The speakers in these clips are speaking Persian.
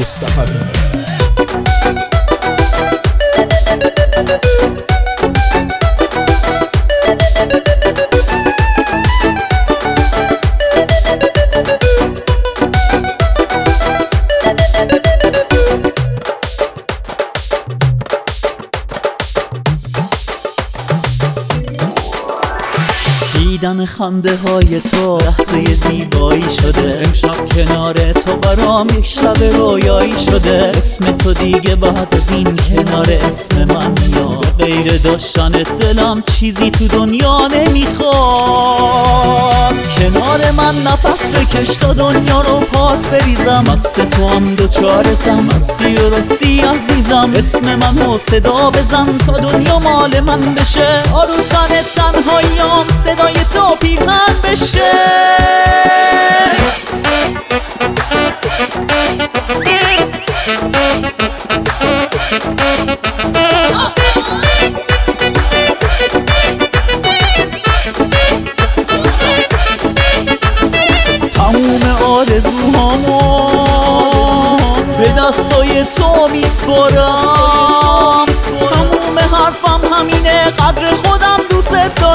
مصطفی دیدن خنده های تو لحظه زیبایی شده، امشب کنار تو برام یک شب رویایی شده. اسم تو دیگه بعد از این کنار اسم من میاد، غیر داشتنت دلم چیزی تو دنیا نمیخواد. کنار من نفس بکش تا دنیا رو پات بریزم، مست تو هم دوچارتم، مستی و رستی عزیزم. اسم من رو صدا بزن تا دنیا مال من بشه، آرو تن تنهاییام صدای تو پیرهن بشه. تموم آرزوهامو به دستای تو میسپارم، تموم حرفم همینه، قدر خودم دوست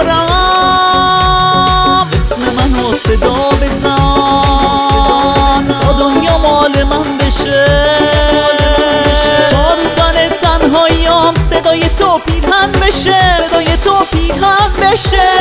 دارم. اسم منو صدا بزن تا دنیا مال من بشه، تا رو تن تنهاییام صدای تو پیرهن بشه، صدای تو پیرهن بشه.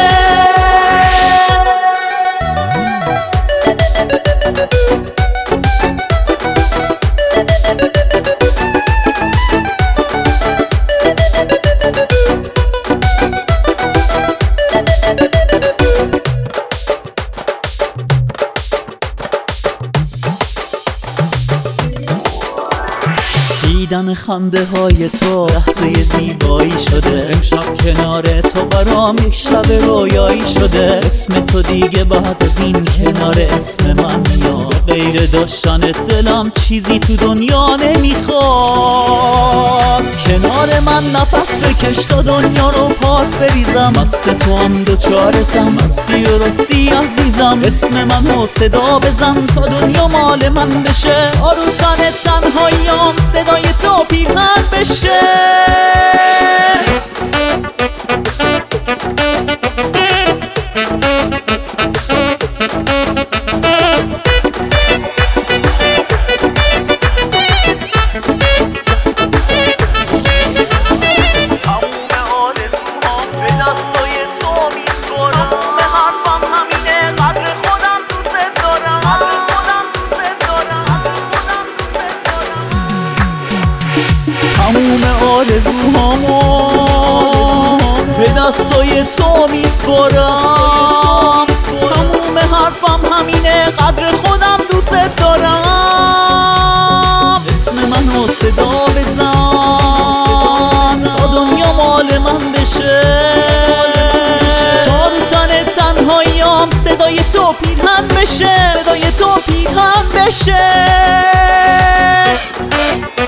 دیدن خنده های تو لحظه زیبایی شده، امشب کنار تو برام یک شب رویایی شده. اسم تو دیگه بعد از این کنار اسم من میاد، غیر داشتنت دلم چیزی تو دنیا نمیخواد. کنار من نفس بکش تا دنیا رو پات بریزم، مست تو هم دوچارتم، مستی و رستی عزیزم. اسم من رو صدا بزن تا دنیا مال من بشه، آرو تن تنهاییام صدای تو پیرهن بشه. تموم آرزوهامو به دستای تو میسپارم، تموم حرفم همینه، قدر خودم دوست دارم. اسم منو صدا بزن تا دنیا مال من بشه، تا رو تن تنهاییام صدای تو پیرهن بشه، صدای تو پیرهن بشه.